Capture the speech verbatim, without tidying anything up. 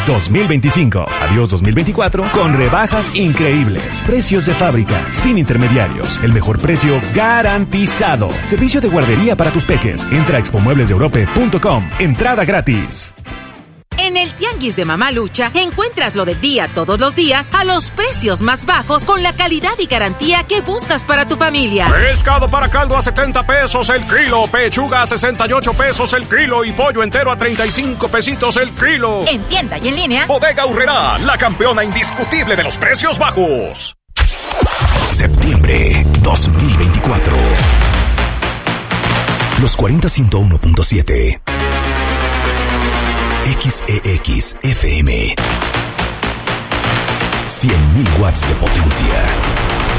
dos mil veinticinco. Adiós dos mil veinticuatro con rebajas increíbles. Precios de fábrica, sin intermediarios. El mejor precio garantizado. Servicio de guardería para tus peques. Entra a expo muebles de europe punto com. Entrada gratis. En el Tianguis de Mamalucha encuentras lo del día todos los días a los precios más bajos con la calidad y garantía que buscas para tu familia. Pescado para caldo a setenta pesos el kilo, pechuga a sesenta y ocho pesos el kilo y pollo entero a treinta y cinco pesitos el kilo. En tienda y en línea. Bodega Aurrerá, la campeona indiscutible de los precios bajos. Septiembre dos mil veinticuatro. Los cuarenta ciento uno punto siete. X E X F M. cien mil watts de potencia.